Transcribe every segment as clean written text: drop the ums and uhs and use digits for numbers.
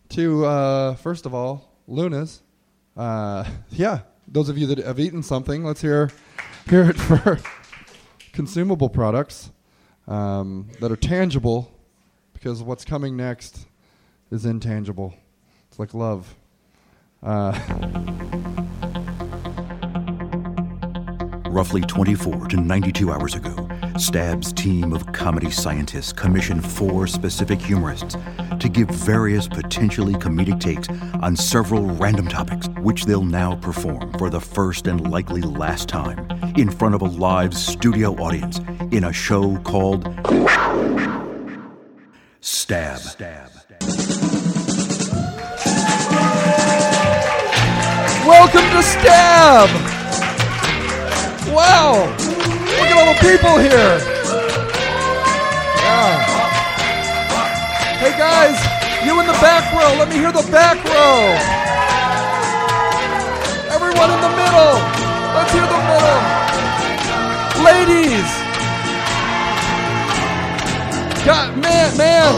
to, first of all, Luna's. Those of you that have eaten something, let's hear it for consumable products that are tangible, because what's coming next is intangible. It's like love. Roughly 24 to 92 hours ago, Stab's team of comedy scientists commissioned 4 specific humorists to give various potentially comedic takes on several random topics, which they'll now perform for the first and likely last time in front of a live studio audience in a show called Stab. Welcome to Stab! Wow! Look at all the people here! Yeah. Hey guys, you in the back row, let me hear the back row! Everyone in the middle! Let's hear the middle! Ladies! God, man!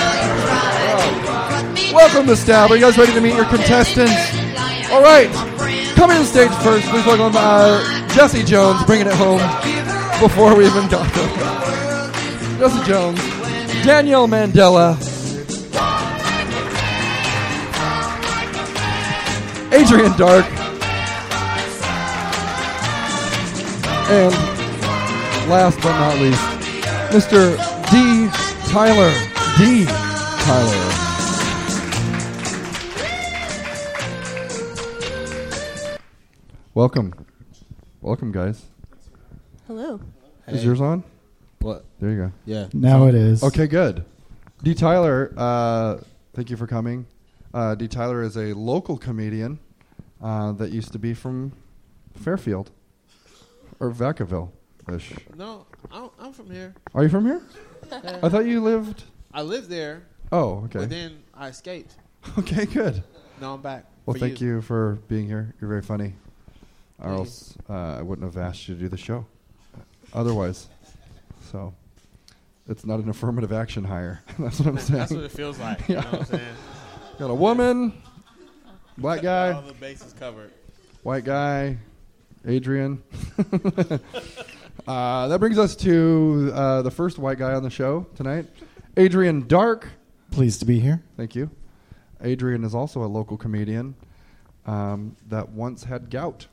Yeah. Welcome to Stab. Are you guys ready to meet your contestants? All right, coming to the stage first, please welcome Jesse Jones, bringing it home before we even got there. Jesse Jones, Danielle Mandela, Adrian Dark, and last but not least, Mr. D. Tyler. D. Tyler. Welcome, guys. Hello. Is yours on? What? There you go. Yeah. Now it is. Okay, good. D. Tyler, thank you for coming. D. Tyler is a local comedian that used to be from Fairfield or Vacaville-ish. No, I'm from here. Are you from here? Yeah. I thought you lived. I lived there. Oh, okay. But then I escaped. Okay, good. Now I'm back. Well, thank you for being here. You're very funny. Or Thank else I wouldn't have asked you to do the show otherwise. So it's not an affirmative action hire. That's what I'm saying. That's what it feels like. Yeah. You know what I'm saying? Got a woman, black guy, All the bases covered. white guy, Adrian. That brings us to the first white guy on the show tonight, Adrian Dark. Pleased to be here. Thank you. Adrian is also a local comedian that once had gout.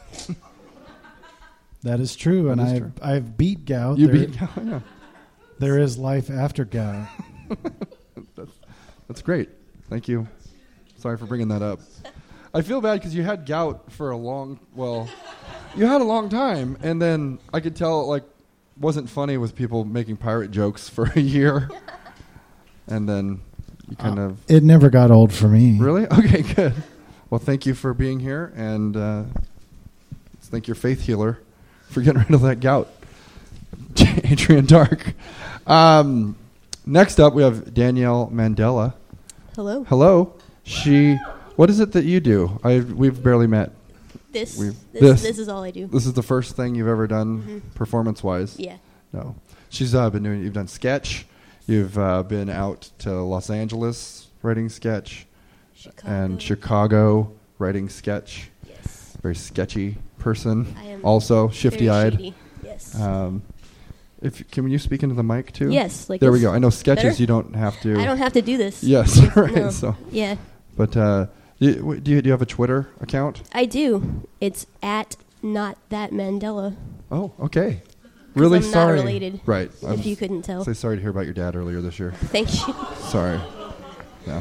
That is true, That and is true. I've beat gout. You beat gout, yeah. There is life after gout. That's great. Thank you. Sorry for bringing that up. I feel bad because you had gout for you had a long time, and then I could tell it wasn't funny with people making pirate jokes for a year, and then you kind of... It never got old for me. Really? Okay, good. Well, thank you for being here, and let's thank your faith healer for getting rid of that gout, Adrian Dark. Next up, we have Danielle Mandela. Hello. Hello. What is it that you do? We've barely met. This is all I do. This is the first thing you've ever done performance-wise? Yeah. No. You've done sketch. You've been out to Los Angeles writing sketch. And Chicago writing sketch. Yes. Very sketchy person. I am also shifty-eyed. very shady. Yes. Can you speak into the mic too? Yes. There we go. I know sketches. Better? You don't have to. I don't have to do this. Yes. Right. No. So. Yeah. But do you have a Twitter account? I do. It's at Not That Mandela. Oh, okay. Really I'm sorry. not related. Right. If you couldn't tell. Say sorry to hear about your dad earlier this year. Thank you. Sorry. No.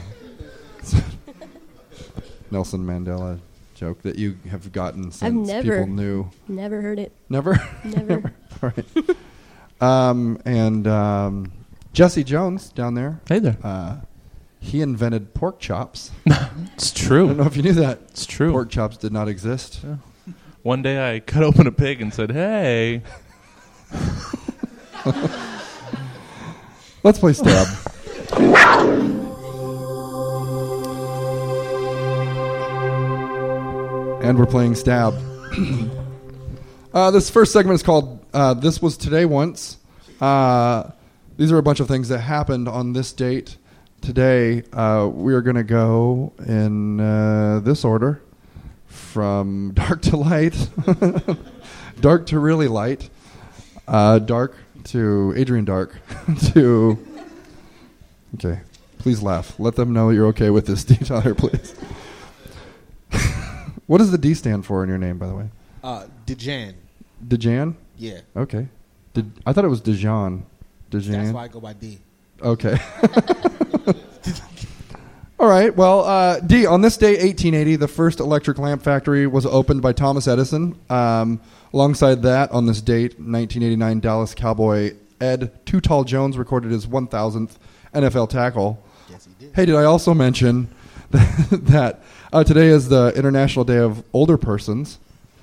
Nelson Mandela joke that you have gotten since people knew. Never heard it. Never? Never. All right. And Jesse Jones down there. Hey there. He invented pork chops. It's true. I don't know if you knew that. It's true. Pork chops did not exist. Yeah. One day I cut open a pig and said, hey. Let's play Stab. And we're playing Stab. This first segment is called This Was Today Once. These are a bunch of things that happened on this date today we are going to go in this order, from dark to light, dark to really light, dark to Adrian Dark, to... Okay, please laugh. Let them know you're okay with this, D. Tyler, please. What does the D stand for in your name, by the way? Dejan. Dejan? Yeah. Okay. I thought it was Dejan. Dejan. That's why I go by D. Okay. All right. Well, D, on this day, 1880, the first electric lamp factory was opened by Thomas Edison. Alongside that, on this date, 1989, Dallas Cowboy Ed Too Tall Jones recorded his 1,000th NFL tackle. Yes, he did. Hey, did I also mention that today is the International Day of Older Persons,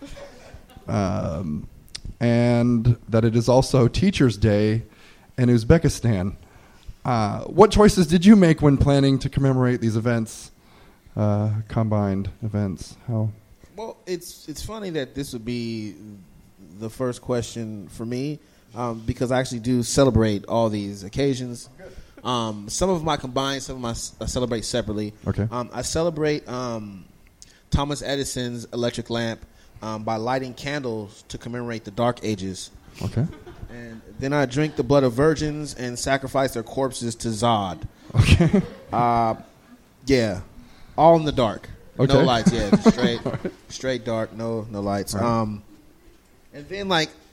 and that it is also Teachers' Day in Uzbekistan. What choices did you make when planning to commemorate these events, combined events? How? Well, it's funny that this would be the first question for me, because I actually do celebrate all these occasions. Some of them I combine, some of them I celebrate separately. Okay. I celebrate Thomas Edison's electric lamp by lighting candles to commemorate the Dark Ages. Okay. And then I drink the blood of virgins and sacrifice their corpses to Zod. Okay. Yeah, all in the dark. Okay. No lights. Yeah, just straight dark. No lights. Right. And then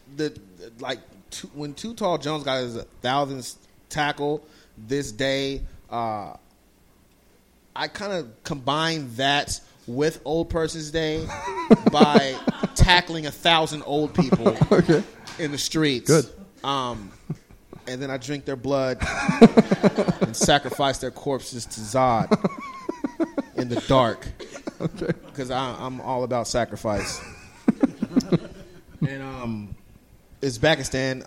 when Too Tall Jones got his 1,000th tackle this day, I kind of combined that with Old Person's Day by tackling 1,000 old people in the streets. Good. And then I drink their blood and sacrifice their corpses to Zod in the dark. Okay. Because I'm all about sacrifice. And Uzbekistan,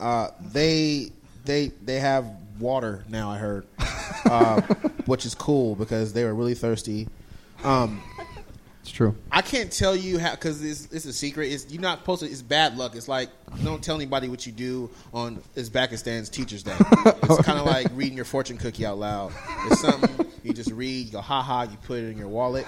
they have water now, I heard, which is cool because they were really thirsty. It's true. I can't tell you how, because it's a secret. You're not supposed to. It's bad luck. It's like, don't tell anybody what you do on Uzbekistan's Teachers' Day. It's kind of like reading your fortune cookie out loud. It's something you just read, you go, ha, you put it in your wallet.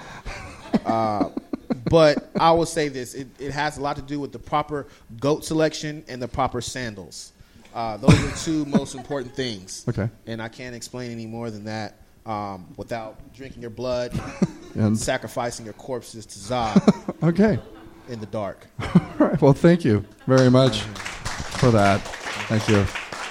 But I will say this. It has a lot to do with the proper goat selection and the proper sandals. Those are the two most important things. Okay. And I can't explain any more than that without drinking your blood And sacrificing your corpses to Zod okay. in the dark. All right. Well, thank you very much for that. Thank you.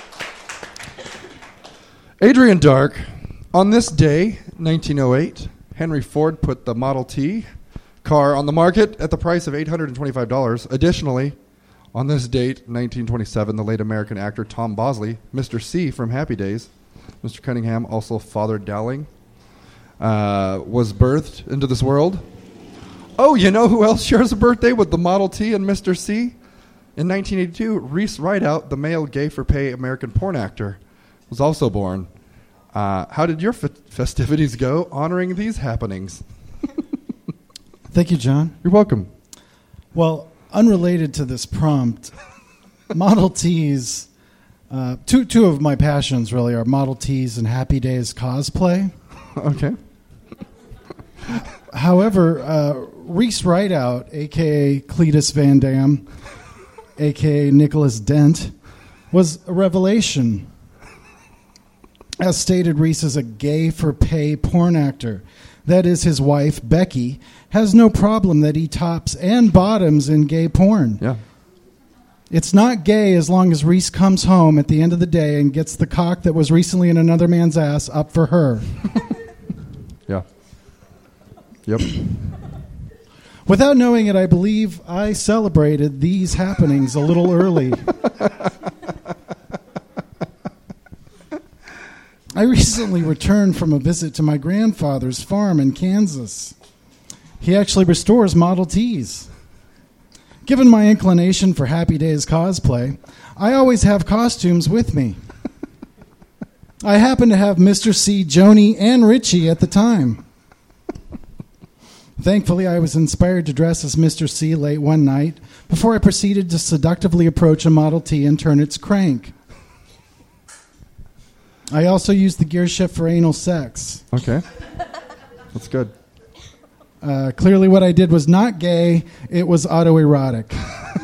Adrian Dark. On this day, 1908, Henry Ford put the Model T car on the market at the price of $825. Additionally, on this date, 1927, the late American actor Tom Bosley, Mr. C from Happy Days, Mr. Cunningham, also fathered Dowling, was birthed into this world. Oh, you know who else shares a birthday with the Model T and Mr. C? In 1982, Reese Rideout, the male gay-for-pay American porn actor, was also born. How did your festivities go honoring these happenings? Thank you, John. You're welcome. Well, unrelated to this prompt, Model Ts, two of my passions really are Model Ts and Happy Days cosplay. Okay. However, Reese Rideout, a.k.a. Cletus Van Damme, a.k.a. Nicholas Dent, was a revelation. As stated, Reese is a gay-for-pay porn actor. That is, his wife, Becky, has no problem that he tops and bottoms in gay porn. Yeah. It's not gay as long as Reese comes home at the end of the day and gets the cock that was recently in another man's ass up for her. Yeah. Yep. Without knowing it, I believe I celebrated these happenings a little early. I recently returned from a visit to my grandfather's farm in Kansas. He actually restores Model Ts. Given my inclination for Happy Days cosplay, I always have costumes with me. I happen to have Mr. C, Joni, and Richie at the time. Thankfully, I was inspired to dress as Mr. C late one night before I proceeded to seductively approach a Model T and turn its crank. I also used the gear shift for anal sex. Okay. That's good. Clearly what I did was not gay. It was autoerotic.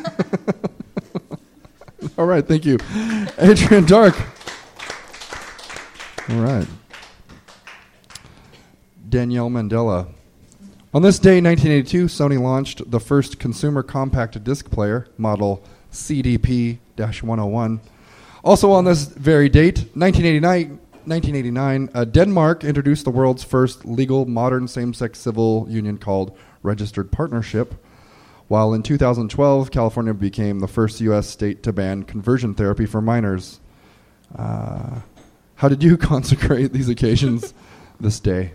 All right, thank you. Adrian Dark. All right. Danielle Mandela. On this day, 1982, Sony launched the first consumer compact disc player, model CDP-101. Also on this very date, 1989, Denmark introduced the world's first legal modern same-sex civil union called Registered Partnership, while in 2012, California became the first U.S. state to ban conversion therapy for minors. How did you consecrate these occasions this day?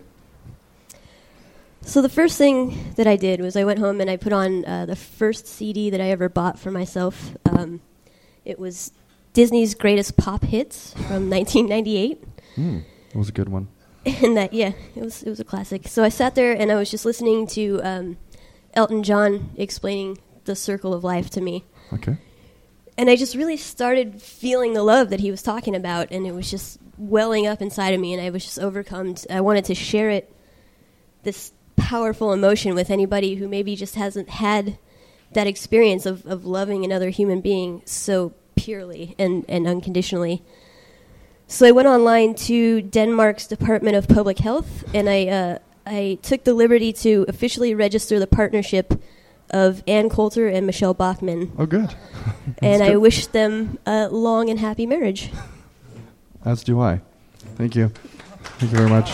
So the first thing that I did was I went home and I put on the first CD that I ever bought for myself. It was Disney's Greatest Pop Hits from 1998. That was a good one. And it was a classic. So I sat there and I was just listening to Elton John explaining the circle of life to me. Okay. And I just really started feeling the love that he was talking about, and it was just welling up inside of me, and I was just overcome. I wanted to share it, this powerful emotion, with anybody who maybe just hasn't had that experience of loving another human being so purely and unconditionally. So I went online to Denmark's Department of Public Health, and I took the liberty to officially register the partnership of Ann Coulter and Michelle Bachmann. Oh, good. And I wish them a long and happy marriage. As do I. Thank you. Thank you very much.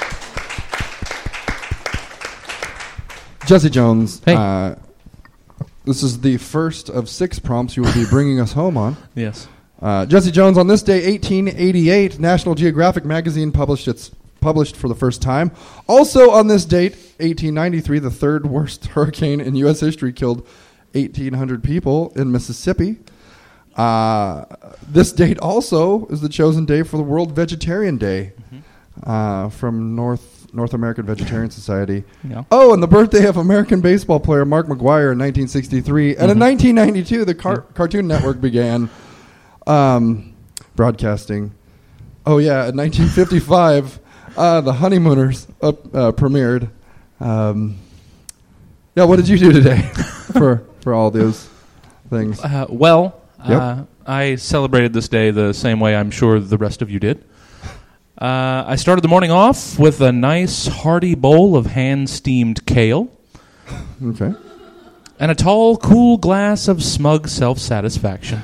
Jesse Jones. Hey. This is the first of 6 prompts you will be bringing us home on. Yes. Jesse Jones, on this day, 1888, National Geographic magazine published for the first time. Also on this date, 1893, the third worst hurricane in U.S. history killed 1,800 people in Mississippi. This date also is the chosen day for the World Vegetarian Day from North American Vegetarian Society. Yeah. Oh, and the birthday of American baseball player Mark McGwire in 1963. And in 1992, the Cartoon Network began broadcasting. Oh, yeah, in 1955, the Honeymooners premiered. What did you do today for all those things? I celebrated this day the same way I'm sure the rest of you did. I started the morning off with a nice hearty bowl of hand-steamed kale. Okay. And a tall, cool glass of smug self-satisfaction.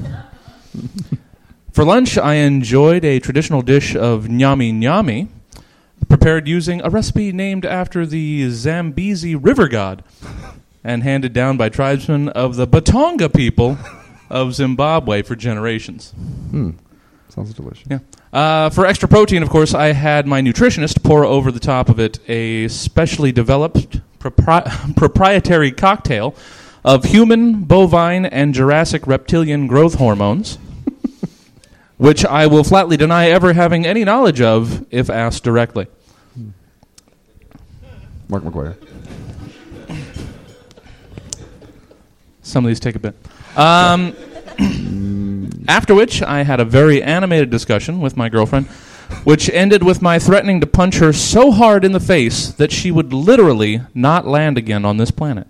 For lunch, I enjoyed a traditional dish of nyami nyami, prepared using a recipe named after the Zambezi river god and handed down by tribesmen of the Batonga people of Zimbabwe for generations. Sounds delicious. Yeah. For extra protein, of course, I had my nutritionist pour over the top of it a specially developed proprietary cocktail of human, bovine, and Jurassic reptilian growth hormones, which I will flatly deny ever having any knowledge of if asked directly. Mark McGwire. Some of these take a bit. After which, I had a very animated discussion with my girlfriend, which ended with my threatening to punch her so hard in the face that she would literally not land again on this planet.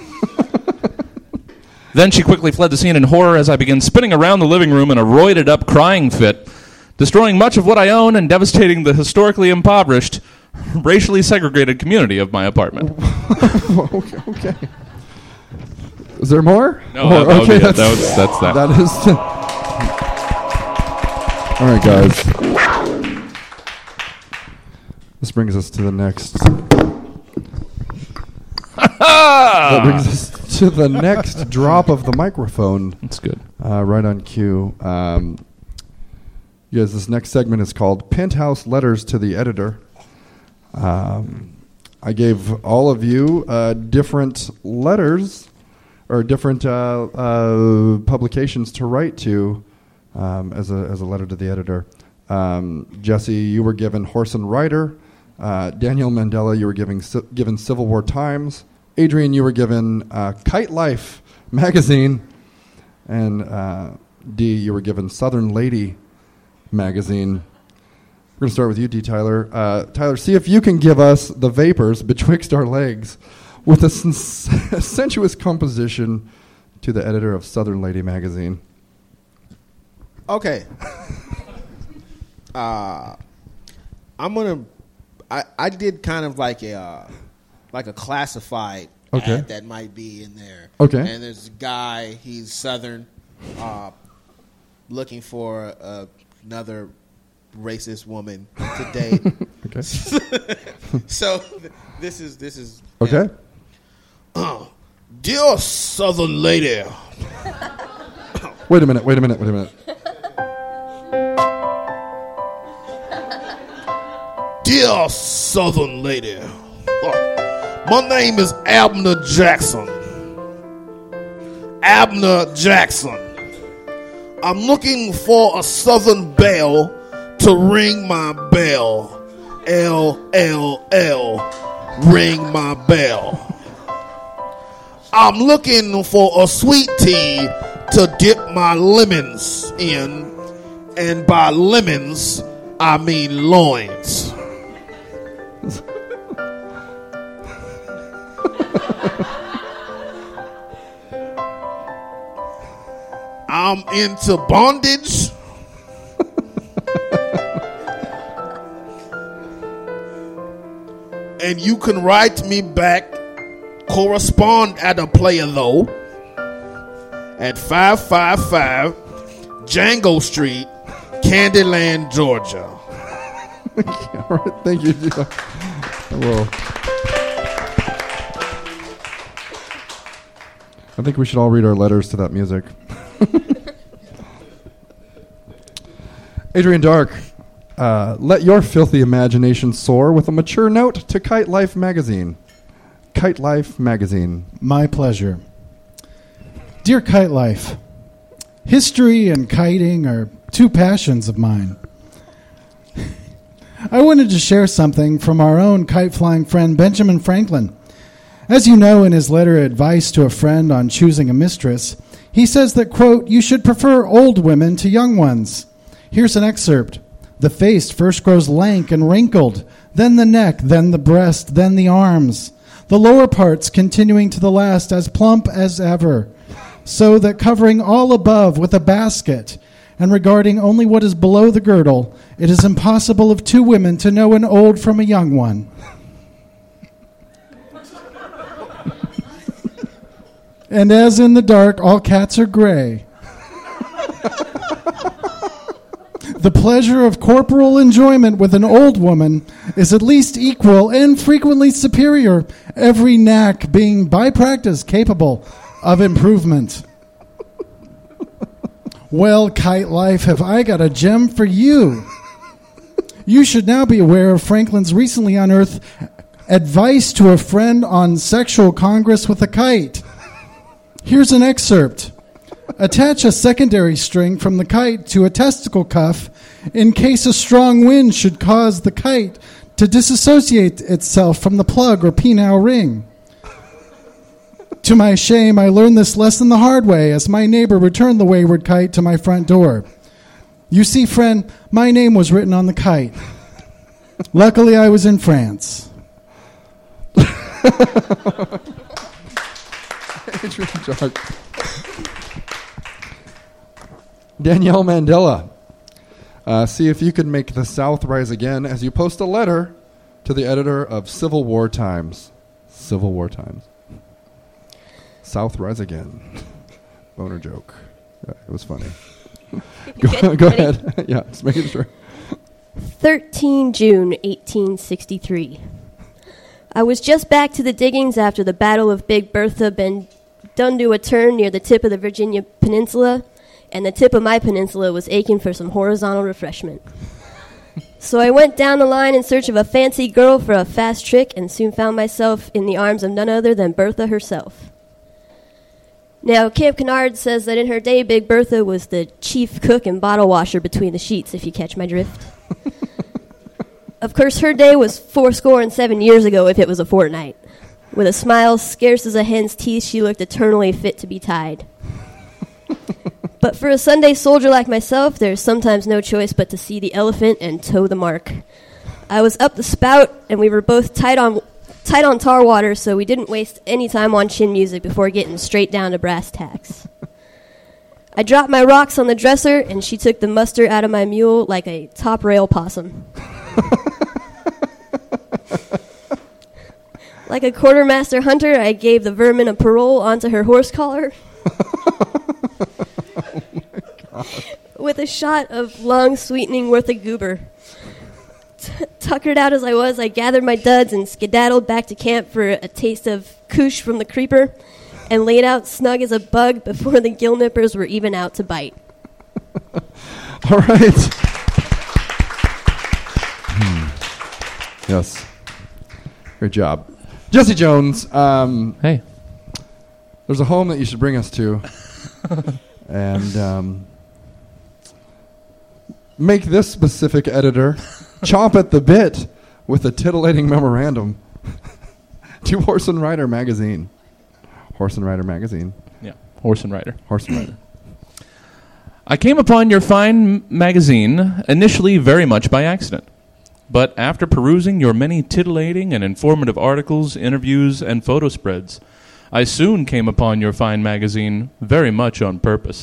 Then she quickly fled the scene in horror as I began spinning around the living room in a roided-up crying fit, destroying much of what I own and devastating the historically impoverished, racially segregated community of my apartment. Okay. Is there more? No, that's that. That is... All right, guys. This brings us to the next... That brings us to the next drop of the microphone. That's good. Right on cue. Yes, this next segment is called Penthouse Letters to the Editor. I gave all of you different letters or different publications to write to as a letter to the editor. Jesse, you were given Horse and Rider. Daniel Mandela, you were given Civil War Times. Adrian, you were given Kite Life magazine. And D, you were given Southern Lady magazine. We're going to start with you, D. Tyler. Tyler, see if you can give us the vapors betwixt our legs with a sensuous composition to the editor of Southern Lady magazine. Okay. I'm gonna. I did kind of like a classified ad that might be in there. Okay. And there's a guy. He's Southern, looking for another racist woman to date. Okay. So this is Okay. Dear Southern lady. Wait a minute. Dear Southern lady, my name is Abner Jackson. I'm looking for a Southern belle to ring my bell. L, ring my bell. I'm looking for a sweet tea to dip my lemons in, and by lemons, I mean loins. I'm into bondage. And you can write me back, correspond at a player though, at 555 Django Street, Candyland, Georgia. All right, thank you. Whoa. I think we should all read our letters to that music. Adrian Dark, let your filthy imagination soar with a mature note to Kite Life magazine. Kite Life magazine. My pleasure. Dear Kite Life, history and kiting are two passions of mine. I wanted to share something from our own kite-flying friend Benjamin Franklin. As you know, in his letter Advice to a Friend on Choosing a Mistress, he says that, quote, you should prefer old women to young ones. Here's an excerpt. The face first grows lank and wrinkled, then the neck, then the breast, then the arms, the lower parts continuing to the last as plump as ever, so that covering all above with a basket and regarding only what is below the girdle, it is impossible of two women to know an old from a young one. And as in the dark, all cats are gray. The pleasure of corporal enjoyment with an old woman is at least equal and frequently superior, every knack being by practice capable of improvement. Well, Kite Life, have I got a gem for you. You should now be aware of Franklin's recently unearthed Advice to a Friend on Sexual Congress with a Kite. Here's an excerpt. Attach a secondary string from the kite to a testicle cuff in case a strong wind should cause the kite to disassociate itself from the plug or penile ring. To my shame, I learned this lesson the hard way as my neighbor returned the wayward kite to my front door. You see, friend, my name was written on the kite. Luckily, I was in France. Danielle Mandela, see if you can make the South rise again as you post a letter to the editor of Civil War Times. Civil War Times. South rise again. Boner joke. Yeah, it was funny. Go ahead. Yeah, just making sure. 13 June 1863. I was just back to the diggings after the Battle of Big Bertha been done to a turn near the tip of the Virginia Peninsula, and the tip of my peninsula was aching for some horizontal refreshment. So I went down the line in search of a fancy girl for a fast trick and soon found myself in the arms of none other than Bertha herself. Now, Camp Kennard says that in her day, Big Bertha was the chief cook and bottle washer between the sheets, if you catch my drift. Of course, her day was 77 years ago, if it was a fortnight. With a smile scarce as a hen's teeth, she looked eternally fit to be tied. But for a Sunday soldier like myself, there's sometimes no choice but to see the elephant and toe the mark. I was up the spout, and we were both tight on tar water, so we didn't waste any time on chin music before getting straight down to brass tacks. I dropped my rocks on the dresser, and she took the muster out of my mule like a top rail possum. Like a quartermaster hunter, I gave the vermin a parole onto her horse collar. Oh my God. With a shot of lung sweetening worth a goober. Tuckered out as I was, I gathered my duds and skedaddled back to camp for a taste of koosh from the creeper and laid out snug as a bug before the gill nippers were even out to bite. All right. Yes. Great job. Jesse Jones, Hey. there's a home that you should bring us to and make this specific editor chomp at the bit with a titillating memorandum to Horse and Rider magazine. Horse and Rider magazine. Yeah, Horse and Rider. Horse and Rider. I came upon your fine magazine initially very much by accident. But after perusing your many titillating and informative articles, interviews, and photo spreads, I soon came upon your fine magazine very much on purpose.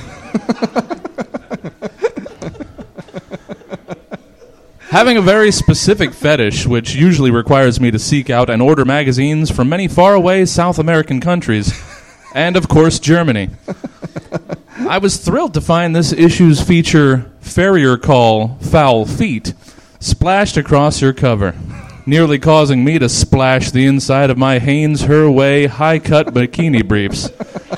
Having a very specific fetish, which usually requires me to seek out and order magazines from many faraway South American countries, and of course Germany, I was thrilled to find this issue's feature, Farrier Call Foul Feet, splashed across your cover, nearly causing me to splash the inside of my Hanes Her Way high-cut bikini briefs.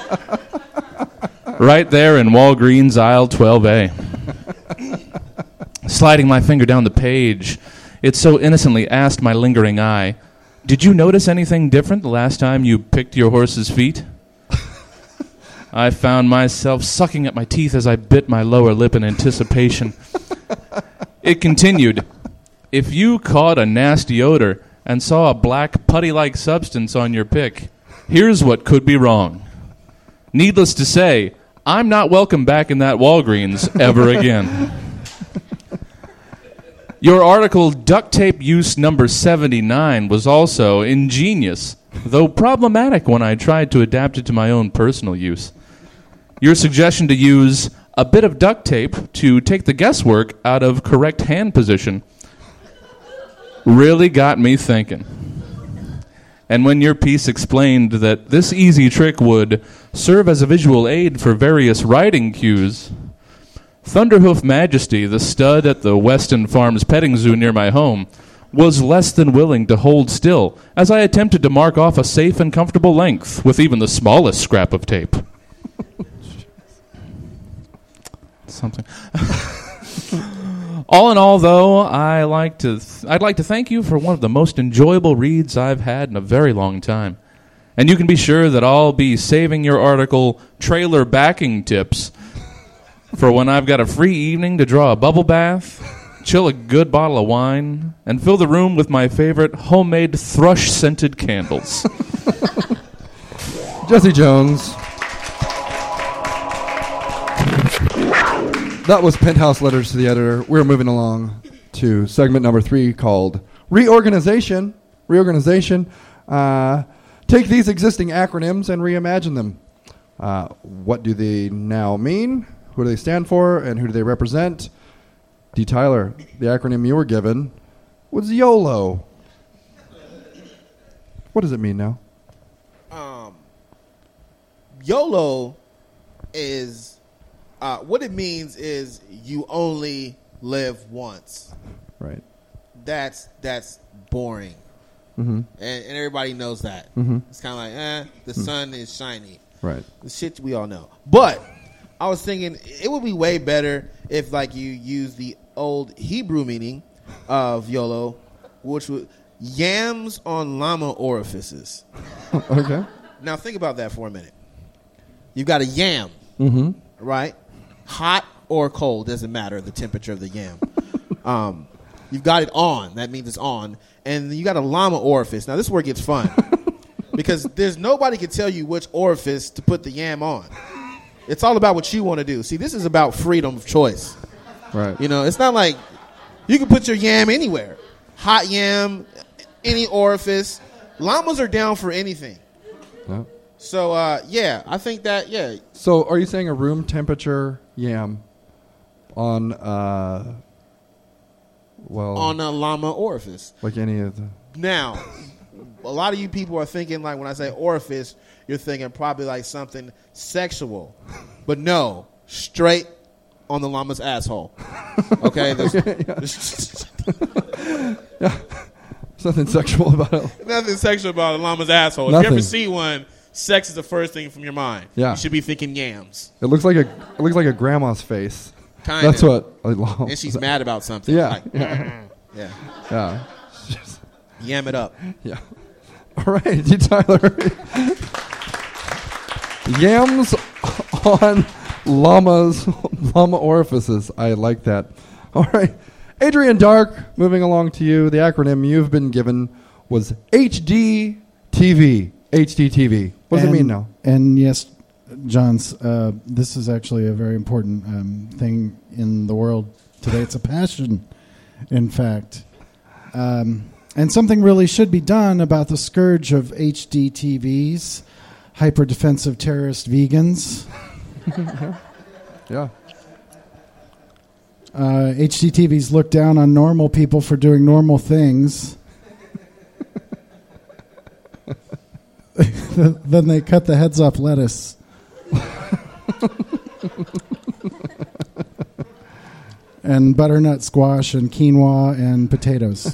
Right there in Walgreens aisle 12A. Sliding my finger down the page, it so innocently asked my lingering eye, "Did you notice anything different the last time you picked your horse's feet?" I found myself sucking at my teeth as I bit my lower lip in anticipation. It continued, "If you caught a nasty odor and saw a black putty-like substance on your pick, here's what could be wrong. Needless to say, I'm not welcome back in that Walgreens ever again." Your article, Duct Tape Use Number 79, was also ingenious, though problematic when I tried to adapt it to my own personal use. Your suggestion to use a bit of duct tape to take the guesswork out of correct hand position really got me thinking. And when your piece explained that this easy trick would serve as a visual aid for various writing cues, Thunderhoof Majesty, the stud at the Weston Farms petting zoo near my home, was less than willing to hold still as I attempted to mark off a safe and comfortable length with even the smallest scrap of tape. Something. All in all, though, I'd like to thank you for one of the most enjoyable reads I've had in a very long time. And you can be sure that I'll be saving your article, Trailer Backing Tips, for when I've got a free evening to draw a bubble bath, chill a good bottle of wine, and fill the room with my favorite homemade thrush-scented candles. Jesse Jones. That was Penthouse Letters to the Editor. We're moving along to segment number 3 called Reorganization. Reorganization. Take these existing acronyms and reimagine them. What do they now mean? Who do they stand for? And who do they represent? D. Tyler, the acronym you were given was YOLO. What does it mean now? YOLO is what it means is you only live once. Right. That's boring. Mm-hmm. And everybody knows that. Mm-hmm. It's kind of like, the sun is shiny. Right. The shit we all know. But I was thinking it would be way better if, like, you use the old Hebrew meaning of YOLO, which would yams on llama orifices. Okay. Now think about that for a minute. You've got a yam, right? Hot or cold, doesn't matter the temperature of the yam. You've got it on. That means it's on. And you got a llama orifice. Now this is where it gets fun. Because there's nobody can tell you which orifice to put the yam on. It's all about what you want to do. See, this is about freedom of choice. Right. You know, it's not like you can put your yam anywhere. Hot yam, any orifice. Llamas are down for anything. Yeah. So, I think that, So are you saying a room temperature yam on, on a llama orifice. like any of the... Now, a lot of you people are thinking, like, when I say orifice, you're thinking probably like something sexual. But no, straight on the llama's asshole. Okay? There's There's nothing sexual about it. nothing sexual about a llama's asshole. If Nothing. you ever see one, sex is the first thing from your mind. Yeah. You should be thinking yams. It looks like a grandma's face. Kind That's of. what. And she's mad about something. Yeah. Like, Yeah. yeah. Yeah. Yam it up. Yeah. All right, you Tyler. Yams on llama orifices. I like that. All right. Adrian Dark, moving along to you. The acronym you've been given was HDTV. HDTV. What does it mean now? And yes, Johns, this is actually a very important thing in the world today. It's a passion, in fact. And something really should be done about the scourge of HDTVs, hyper-defensive terrorist vegans. Yeah. HDTVs look down on normal people for doing normal things. Then they cut the heads off lettuce. And butternut squash and quinoa and potatoes.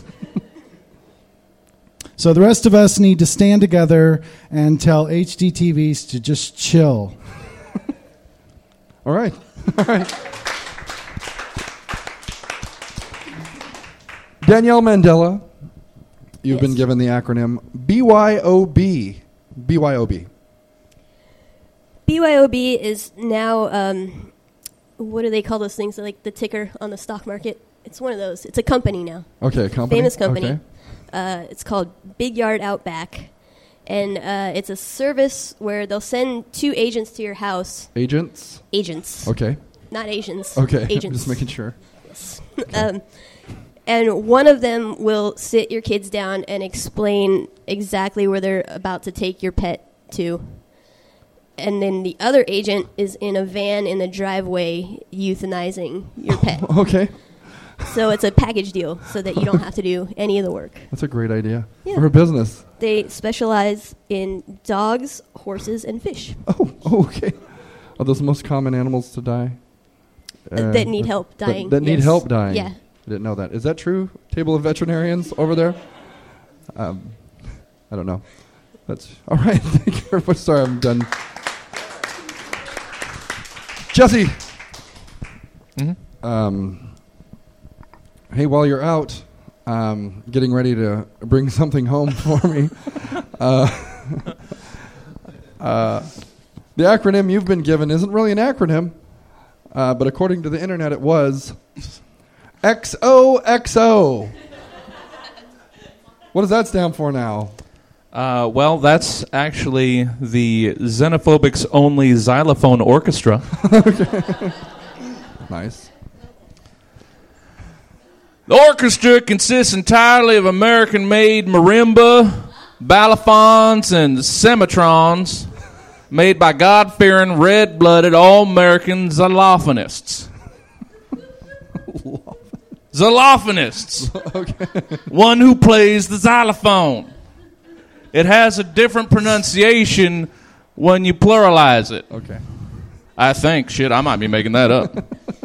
So the rest of us need to stand together and tell HDTVs to just chill. All right. All right. Danielle Mandela, you've been given the acronym BYOB. BYOB. BYOB is now, what do they call those things? Like the ticker on the stock market? It's one of those. It's a company now. Okay, company. Famous company. Okay. It's called Big Yard Outback. And it's a service where they'll send 2 agents to your house. Agents. Agents. Okay. Not Asians. Okay. Agents. Just making sure. Yes. And one of them will sit your kids down and explain exactly where they're about to take your pet to. And then the other agent is in a van in the driveway euthanizing your pet. Okay. So it's a package deal so that you don't have to do any of the work. That's a great idea. Yeah. For a business. They specialize in dogs, horses, and fish Oh, okay. Are those the most common animals to die? that need help dying. That need yes. help dying. Yeah. I didn't know that. Is that true? Table of veterinarians over there? I don't know. That's all right. Thank you very much. Sorry, I'm done. Jesse. Mm-hmm. Hey, while you're out, getting ready to bring something home for me. The acronym you've been given isn't really an acronym, but according to the internet, it was XOXO. What does that stand for now? Well, that's actually the Xenophobics Only Xylophone Orchestra. Nice. The orchestra consists entirely of American-made marimba, balafons, and semitrons made by God-fearing, red-blooded, all-American xylophonists. Xylophonists. Okay. One who plays the xylophone. It has a different pronunciation when you pluralize it. Okay. I think. Shit, I might be making that up.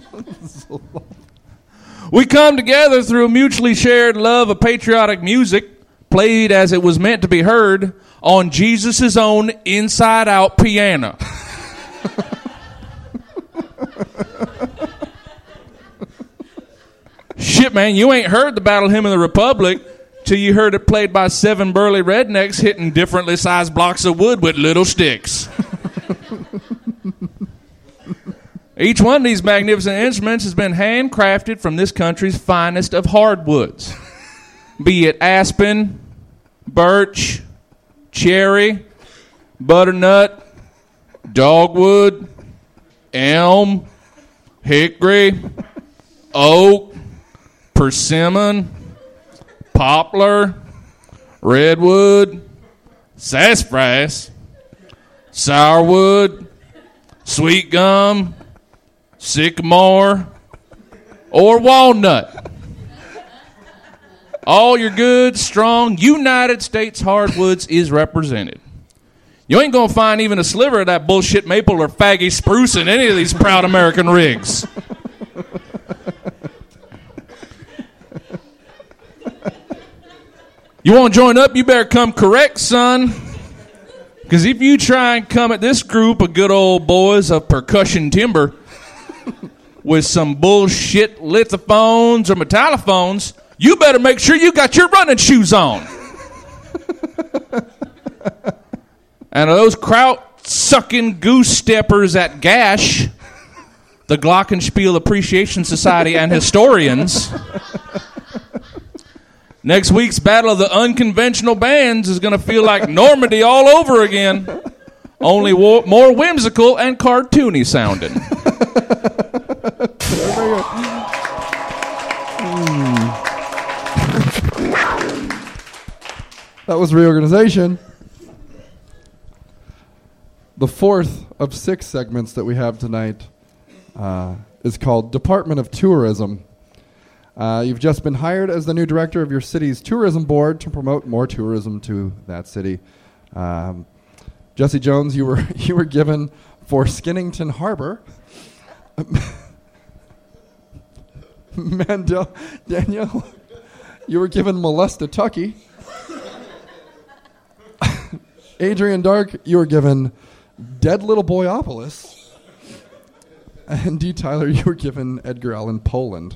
We come together through a mutually shared love of patriotic music, played as it was meant to be heard, on Jesus' own inside-out piano. Shit, man, you ain't heard the Battle Hymn of the Republic till you heard it played by 7 burly rednecks hitting differently sized blocks of wood with little sticks. Each one of these magnificent instruments has been handcrafted from this country's finest of hardwoods, be it aspen, birch, cherry, butternut, dogwood, elm, hickory, oak, persimmon, poplar, redwood, sassafras, sourwood, sweet gum, sycamore, or walnut. All your good, strong United States hardwoods is represented. You ain't gonna find even a sliver of that bullshit maple or faggy spruce in any of these proud American rigs. You want to join up? You better come correct, son. Because if you try and come at this group of good old boys of percussion timber with some bullshit lithophones or metallophones, you better make sure you got your running shoes on. And those kraut-sucking goose steppers at Gash, the Glockenspiel Appreciation Society and historians, next week's Battle of the Unconventional Bands is going to feel like Normandy all over again, only more whimsical and cartoony sounding. That was reorganization. The fourth of 6 segments that we have tonight is called Department of Tourism. You've just been hired as the new director of your city's tourism board to promote more tourism to that city. Jesse Jones, you were given for Skinnington Harbor. Danielle, you were given Molestatucky. Adrian Dark, you were given Dead Little Boyopolis. And D. Tyler, you were given Edgar Allan Poland.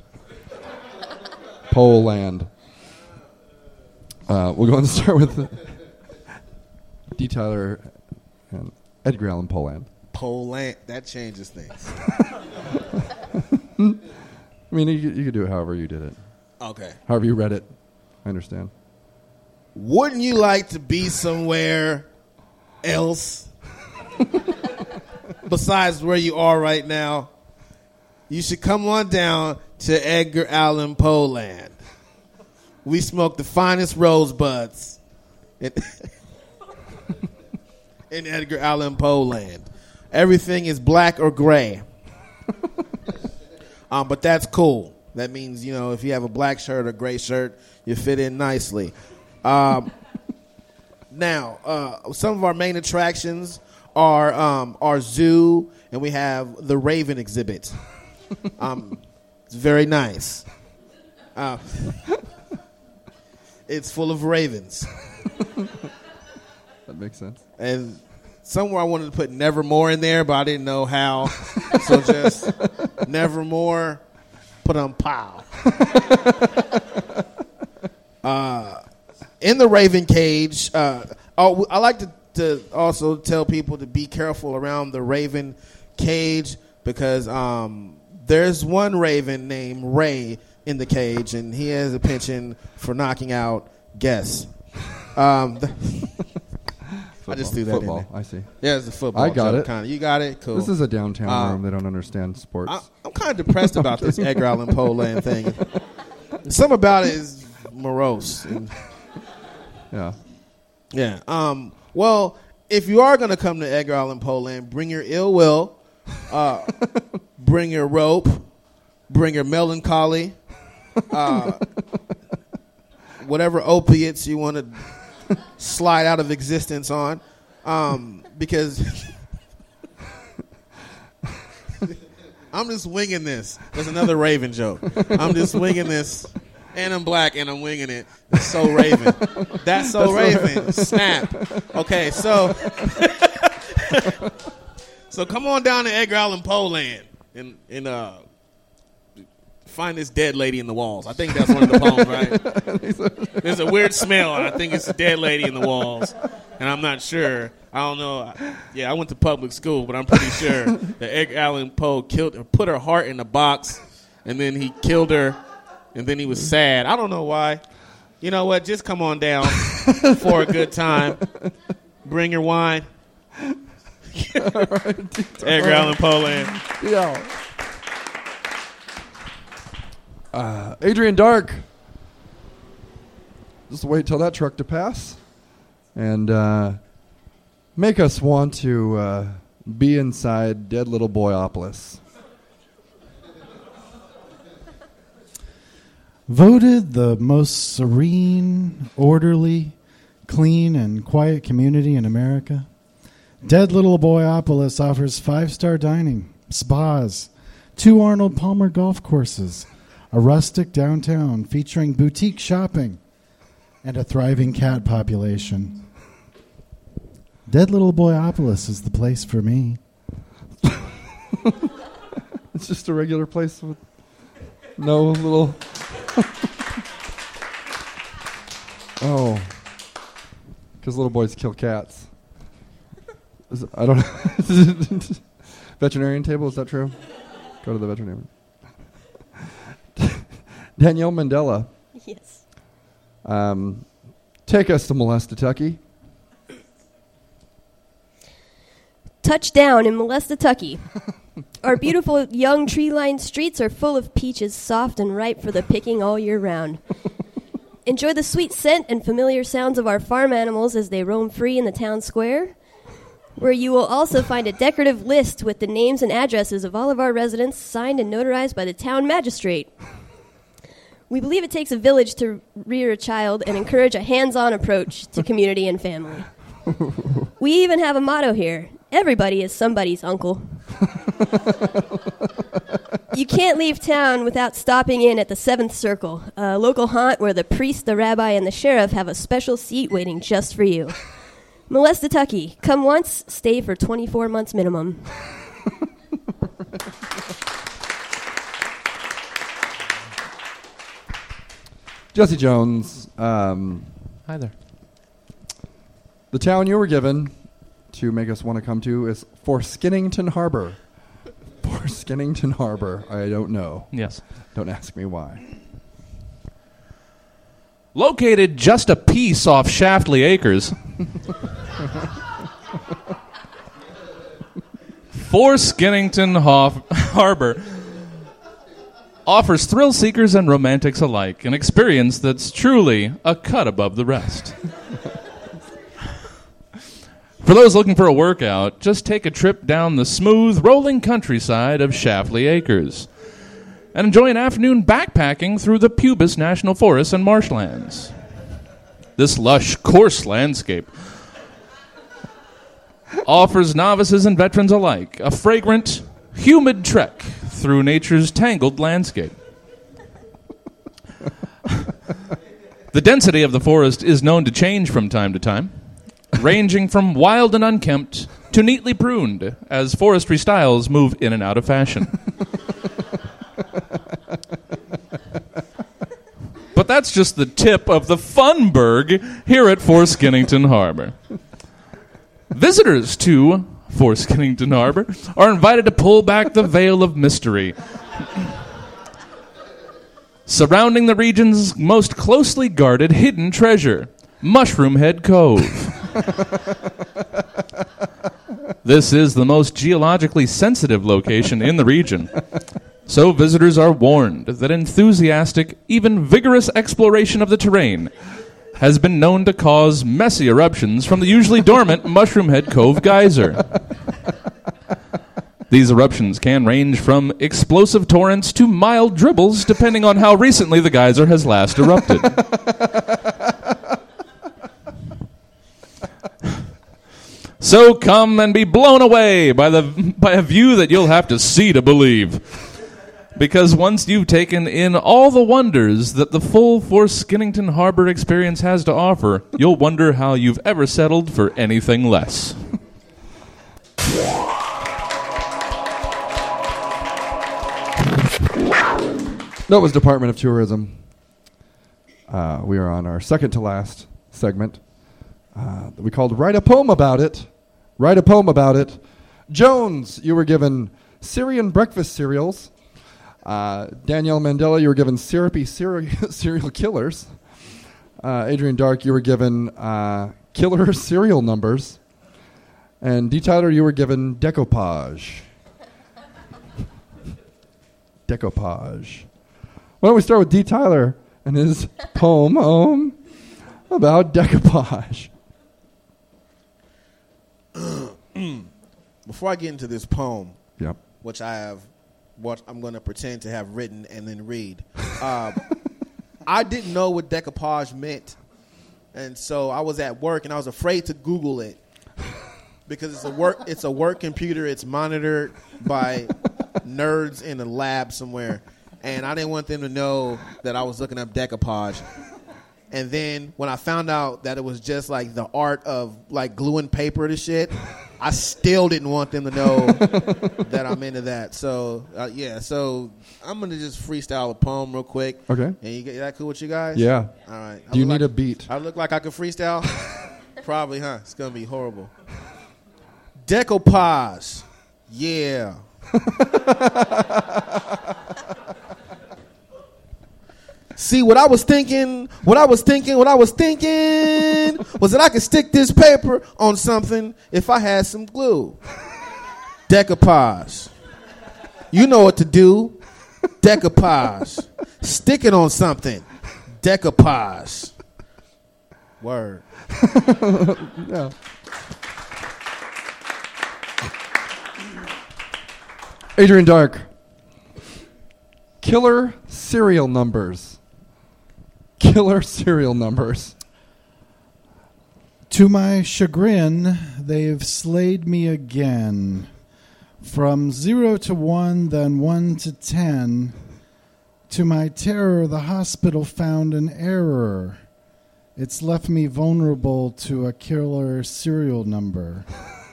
Poland. We'll go and start with D. Tyler and Edgar Allan Poland. Poland. That changes things. I mean, you could do it however you did it. Okay. However you read it. I understand. Wouldn't you like to be somewhere else besides where you are right now? You should come on down to Edgar Allan Poe land. We smoke the finest rosebuds in Edgar Allan Poe land. Everything is black or gray. But that's cool. That means, if you have a black shirt or gray shirt, you fit in nicely. Now, some of our main attractions are our zoo, and we have the Raven exhibit. It's very nice. It's full of ravens. That makes sense. And somewhere I wanted to put Nevermore in there, but I didn't know how. So just Nevermore, put on pow. In the Raven cage, I like to also tell people to be careful around the Raven cage because there's one Raven named Ray in the cage, and he has a penchant for knocking out guests. I just threw that football, in there. I see. Yeah, it's a football. I got it. Kinda. You got it? Cool. This is a downtown room. They don't understand sports. I'm kind of depressed about this Edgar Allan Poe land thing. Something about it is morose. Yeah. Yeah. Well, if you are going to come to Edgar Allan Poe land, bring your ill will, bring your rope, bring your melancholy, whatever opiates you want to slide out of existence on, because I'm just winging this. There's another Raven joke. I'm just winging this, and I'm black, and I'm winging it. It's so Raven. That's so Raven. Snap. Okay, so come on down to Edgar Allan Poe land and find this dead lady in the walls. I think that's one of the poems, right? There's a weird smell, and I think it's a dead lady in the walls. And I'm not sure. I don't know. Yeah, I went to public school, but I'm pretty sure that Edgar Allan Poe put her heart in a box, and then he killed her, and then he was sad. I don't know why. You know what? Just come on down for a good time. Bring your wine. Edgar Allan Poe land. Yeah. Adrian Dark. Just wait till that truck to pass, and make us want to be inside Dead Little Boyopolis. Voted the most serene, orderly, clean, and quiet community in America, Dead Little Boyopolis offers 5-star dining, spas, 2 Arnold Palmer golf courses, a rustic downtown featuring boutique shopping, and a thriving cat population. Dead Little Boyopolis is the place for me. It's just a regular place with no little... Oh. Because little boys kill cats. I don't know. Veterinarian table, is that true? Go to the veterinarian. Danielle Mandela. Yes. Take us to Molesatucky. Touchdown in Molesatucky. Our beautiful young tree-lined streets are full of peaches, soft and ripe for the picking all year round. Enjoy the sweet scent and familiar sounds of our farm animals as they roam free in the town square, where you will also find a decorative list with the names and addresses of all of our residents signed and notarized by the town magistrate. We believe it takes a village to rear a child and encourage a hands-on approach to community and family. We even have a motto here: everybody is somebody's uncle. You can't leave town without stopping in at the Seventh Circle, a local haunt where the priest, the rabbi, and the sheriff have a special seat waiting just for you. Molesatucky. Come once, stay for 24 months minimum. Jesse Jones. Hi there. The town you were given to make us want to come to is Forskinnington Harbor. Forskinnington Harbor. I don't know. Yes. Don't ask me why. Located just a piece off Shaftley Acres, Forskinnington Harbor offers thrill seekers and romantics alike an experience that's truly a cut above the rest. For those looking for a workout, just take a trip down the smooth, rolling countryside of Shaftley Acres and enjoy an afternoon backpacking through the Pubis National Forest and marshlands. This lush, coarse landscape offers novices and veterans alike a fragrant, humid trek through nature's tangled landscape. The density of the forest is known to change from time to time, ranging from wild and unkempt to neatly pruned as forestry styles move in and out of fashion. But that's just the tip of the funberg here at Forskinnington Harbor. Visitors to Forskinnington Harbor are invited to pull back the veil of mystery surrounding the region's most closely guarded hidden treasure, Mushroom Head Cove. This is the most geologically sensitive location in the region, so visitors are warned that enthusiastic, even vigorous exploration of the terrain has been known to cause messy eruptions from the usually dormant Mushroom Head Cove geyser. These eruptions can range from explosive torrents to mild dribbles, depending on how recently the geyser has last erupted. So come and be blown away by a view that you'll have to see to believe. Because once you've taken in all the wonders that the full Forskinnington Harbor experience has to offer, you'll wonder how you've ever settled for anything less. That was Department of Tourism. We are on our second to last segment that we called Write a Poem About It. Write a Poem About It. Jones, you were given Syrian breakfast cereals. Danielle Mandela, you were given syrupy serial killers. Adrian Dark, you were given killer serial numbers. And D. Tyler, you were given decoupage. Decoupage. Why don't we start with D. Tyler and his poem about decoupage. Before I get into this poem, Yep. which I'm going to pretend to have written and then read, I didn't know what decoupage meant, and so I was at work and I was afraid to Google it because it's a work computer. It's monitored by nerds in a lab somewhere, and I didn't want them to know that I was looking up decoupage. And then when I found out that it was just like the art of like gluing paper to shit, I still didn't want them to know that I'm into that. So, so I'm going to just freestyle a poem real quick. Okay. And is that cool with you guys? Yeah. All right. Do you need a beat? I look like I could freestyle? Probably, huh? It's going to be horrible. Decoupage. Yeah. See, what I was thinking was that I could stick this paper on something if I had some glue. Decoupage. You know what to do. Decoupage. Stick it on something. Decoupage. Word. Yeah. Adrian Dark. Killer serial numbers. Killer serial numbers. To my chagrin, they've slayed me again. From 0 to 1, then 1 to 10. To my terror, the hospital found an error. It's left me vulnerable to a killer serial number.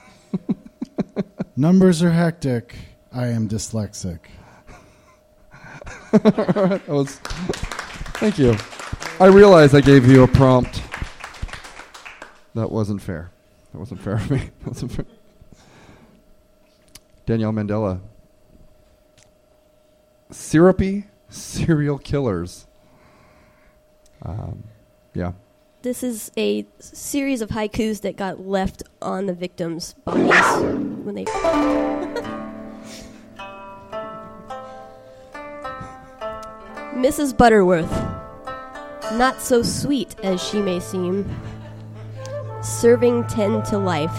Numbers are hectic. I am dyslexic. Thank you. I realize I gave you a prompt. That wasn't fair. That wasn't fair for me. That wasn't fair. Danielle Mandela. Syrupy serial killers. Yeah. This is a series of haikus that got left on the victims' bodies when they... Mrs. Butterworth, not so sweet as she may seem, serving 10 to life.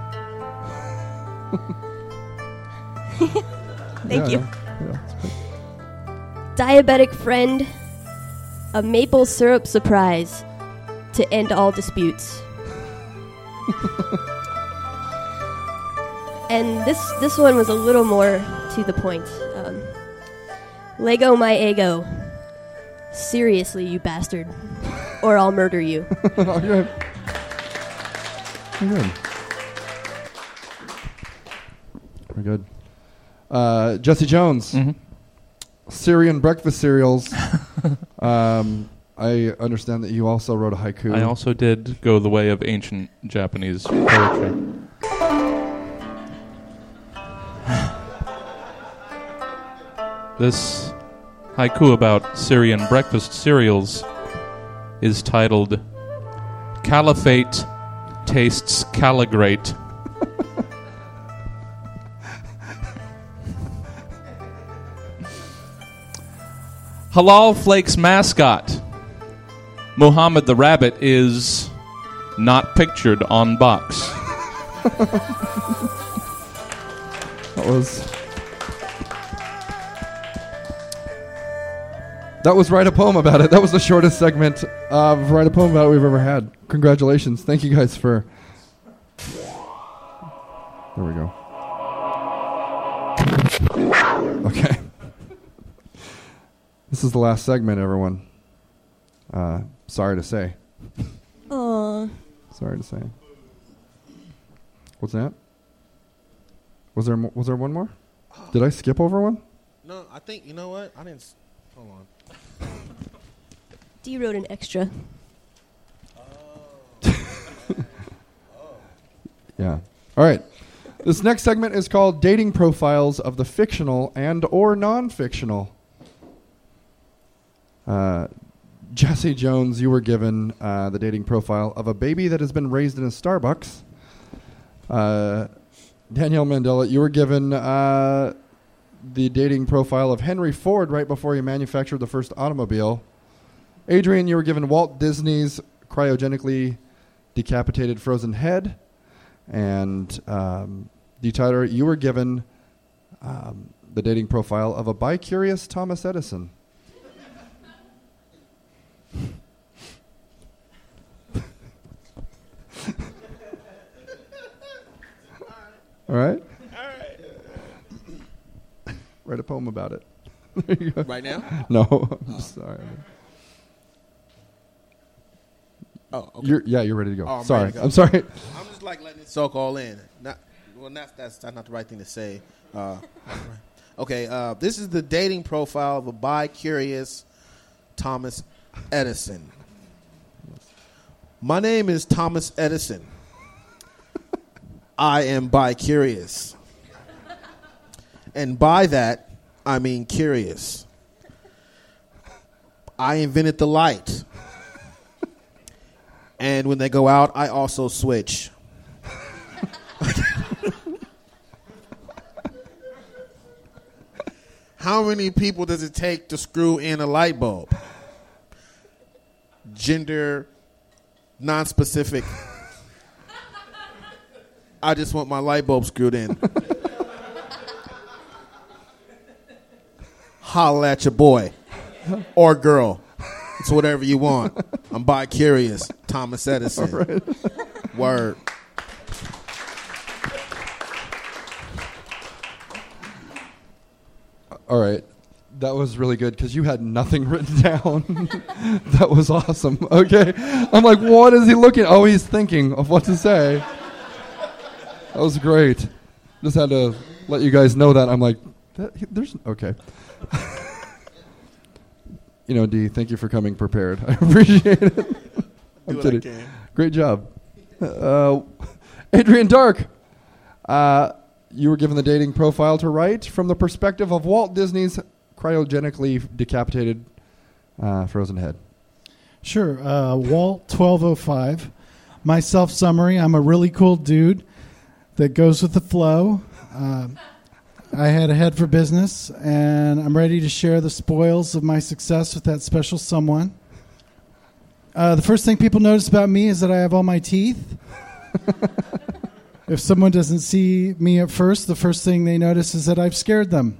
Thank you. Yeah, Diabetic friend, a maple syrup surprise to end all disputes. And this one was a little more to the point. Lego my ego. Seriously, you bastard. Or I'll murder you. Oh, good. Very good. Very good. Jesse Jones. Mm-hmm. Syrian breakfast cereals. I understand that you also wrote a haiku. I also did go the way of ancient Japanese poetry. This haiku about Syrian breakfast cereals is titled Caliphate Tastes Caligrate. Halal Flakes mascot Muhammad the Rabbit is not pictured on box. That was Write a Poem About It. That was the shortest segment of Write a Poem About It we've ever had. Congratulations. Thank you guys for... There we go. Okay. This is the last segment, everyone. Sorry to say. Aww. Sorry to say. What's that? Was there one more? Did I skip over one? No, I think, you know what? I didn't... Hold on. D wrote an extra. Yeah. All right. This next segment is called Dating Profiles of the Fictional and or Non-Fictional. Jesse Jones, you were given the dating profile of a baby that has been raised in a Starbucks Danielle Mandela, you were given the dating profile of Henry Ford right before he manufactured the first automobile. Adrian, you were given Walt Disney's cryogenically decapitated frozen head. And D. Tyler, you were given the dating profile of a bi-curious Thomas Edison. All right? Write a poem about it. There you go. Right now? No, I'm sorry. Oh, okay. You're ready to go. Oh, I'm sorry. ready to go. I'm sorry. I'm just like letting it soak all in. That's not the right thing to say. Okay, this is the dating profile of a bi-curious Thomas Edison. My name is Thomas Edison. I am bi-curious. And by that, I mean curious. I invented the light. And when they go out, I also switch. How many people does it take to screw in a light bulb? Gender non-specific. I just want my light bulb screwed in. Holla at your boy or girl. It's whatever you want. I'm bi-curious. Thomas Edison. All right. Word. All right. That was really good because you had nothing written down. That was awesome. Okay. I'm like, what is he looking? Oh, he's thinking of what to say. That was great. Just had to let you guys know that. I'm like, there's, okay. Dee, thank you for coming prepared. I appreciate it. I'm Do what I kidding. can. Great job. Adrian Dark, you were given the dating profile to write from the perspective of Walt Disney's cryogenically decapitated frozen head. Sure. Walt 1205. My self-summary, I'm a really cool dude that goes with the flow. I had a head for business, and I'm ready to share the spoils of my success with that special someone. The first thing people notice about me is that I have all my teeth. If someone doesn't see me at first, the first thing they notice is that I've scared them.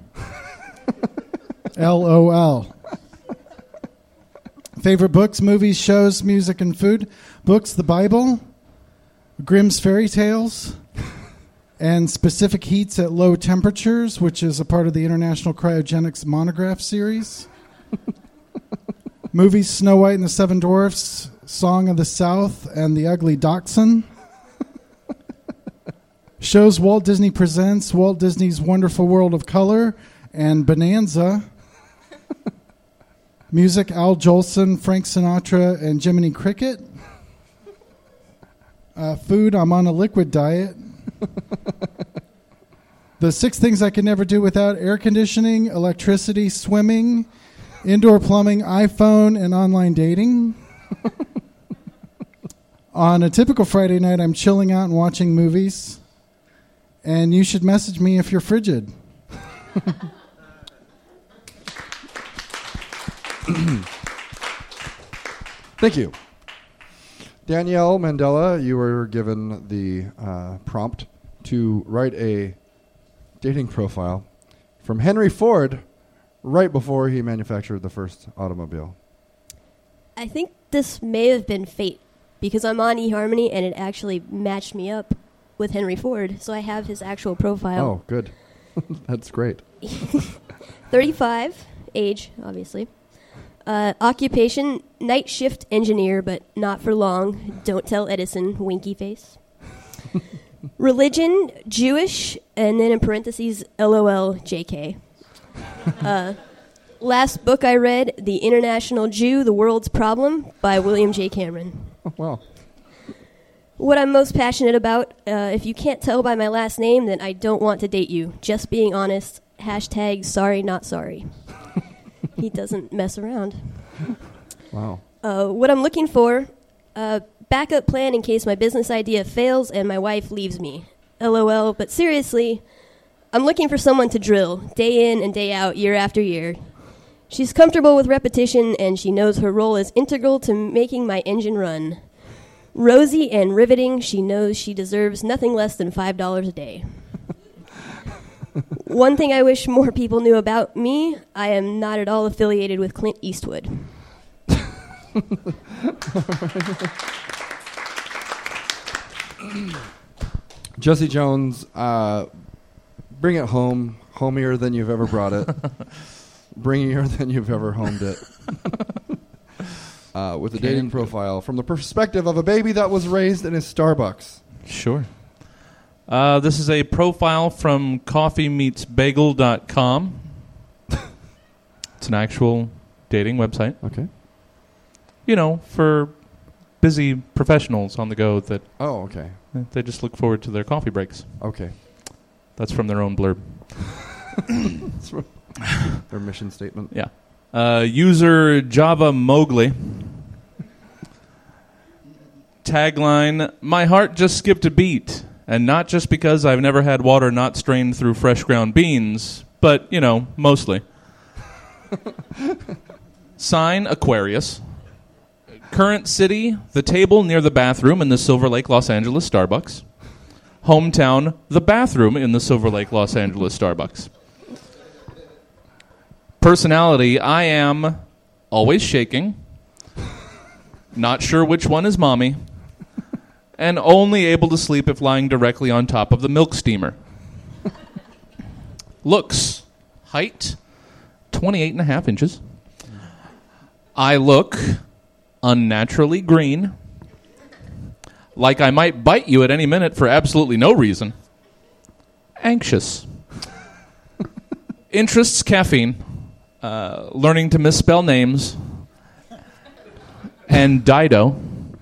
LOL. Favorite books, movies, shows, music, and food. Books, the Bible, Grimm's Fairy Tales, and Specific Heats at Low Temperatures, which is a part of the International Cryogenics Monograph series. Movies, Snow White and the Seven Dwarfs, Song of the South, and The Ugly Dachshund. Shows, Walt Disney Presents, Walt Disney's Wonderful World of Color, and Bonanza. Music, Al Jolson, Frank Sinatra, and Jiminy Cricket. Food, I'm on a liquid diet. The 6 things I could never do without: air conditioning, electricity, swimming, indoor plumbing, iPhone, and online dating. On a typical Friday night, I'm chilling out and watching movies. And you should message me if you're frigid. Thank you. Danielle Mandela, you were given the prompt to write a dating profile from Henry Ford right before he manufactured the first automobile. I think this may have been fate because I'm on eHarmony and it actually matched me up with Henry Ford, so I have his actual profile. Oh, good. That's great. 35, age, obviously. Occupation, night shift engineer, but not for long. Don't tell Edison, winky face. Religion, Jewish, and then in parentheses, LOL, JK. Last book I read, The International Jew, The World's Problem, by William J. Cameron. Oh, wow. What I'm most passionate about, if you can't tell by my last name, then I don't want to date you. Just being honest, hashtag sorry not sorry. He doesn't mess around. Wow. What I'm looking for, backup plan in case my business idea fails and my wife leaves me. LOL, but seriously, I'm looking for someone to drill, day in and day out, year after year. She's comfortable with repetition, and she knows her role is integral to making my engine run. Rosy and riveting, she knows she deserves nothing less than $5 a day. One thing I wish more people knew about me, I am not at all affiliated with Clint Eastwood. Jesse Jones, bring it home, homier than you've ever brought it. Bringier than you've ever homed it. With a dating profile from the perspective of a baby that was raised in a Starbucks. Sure. This is a profile from coffeemeetsbagel.com. It's an actual dating website. Okay. You know, for busy professionals on the go that Oh, okay. they just look forward to their coffee breaks. Okay. That's from their own blurb. That's their mission statement. Yeah. User Java Mowgli. Tagline, my heart just skipped a beat. And not just because I've never had water not strained through fresh ground beans, but, you know, mostly. Sign, Aquarius. Current city, the table near the bathroom in the Silver Lake, Los Angeles Starbucks. Hometown, the bathroom in the Silver Lake, Los Angeles Starbucks. Personality, I am always shaking, not sure which one is mommy, and only able to sleep if lying directly on top of the milk steamer. Looks, height, 28.5 inches. I look unnaturally green, like I might bite you at any minute for absolutely no reason. Anxious. Interests, caffeine. Learning to misspell names. And Dido.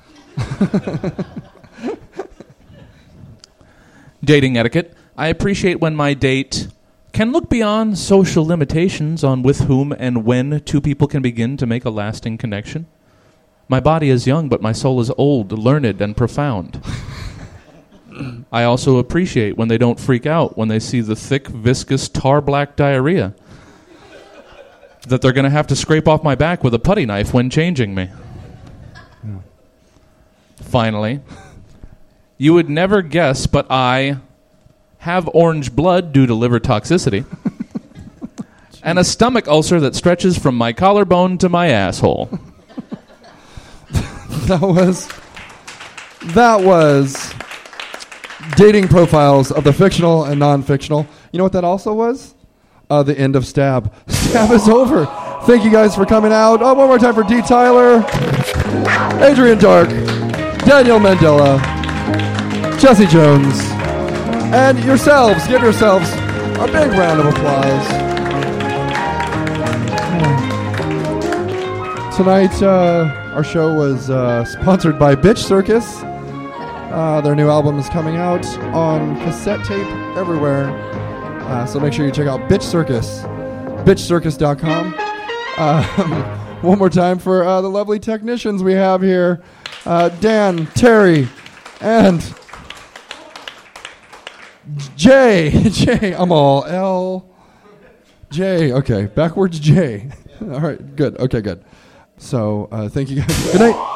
Dating etiquette. I appreciate when my date can look beyond social limitations on with whom and when two people can begin to make a lasting connection. My body is young, but my soul is old, learned, and profound. I also appreciate when they don't freak out when they see the thick, viscous, tar-black diarrhea that they're going to have to scrape off my back with a putty knife when changing me. Yeah. Finally, you would never guess, but I have orange blood due to liver toxicity and a stomach ulcer that stretches from my collarbone to my asshole. That was dating profiles of the fictional and non-fictional. You know what that also was? The end of Stab. Stab is over. Thank you guys for coming out. Oh, one more time for D. Tyler, Adrian Dark, Daniel Mandela, Jesse Jones, and yourselves. Give yourselves a big round of applause. Tonight, our show was sponsored by Bitch Circus. Their new album is coming out on cassette tape everywhere. So make sure you check out Bitch Circus, bitchcircus.com. One more time for the lovely technicians we have here, Dan, Terry, and Jay. I'm all L, J. Okay, backwards J. All right, good. Okay, good. So thank you guys. Good night.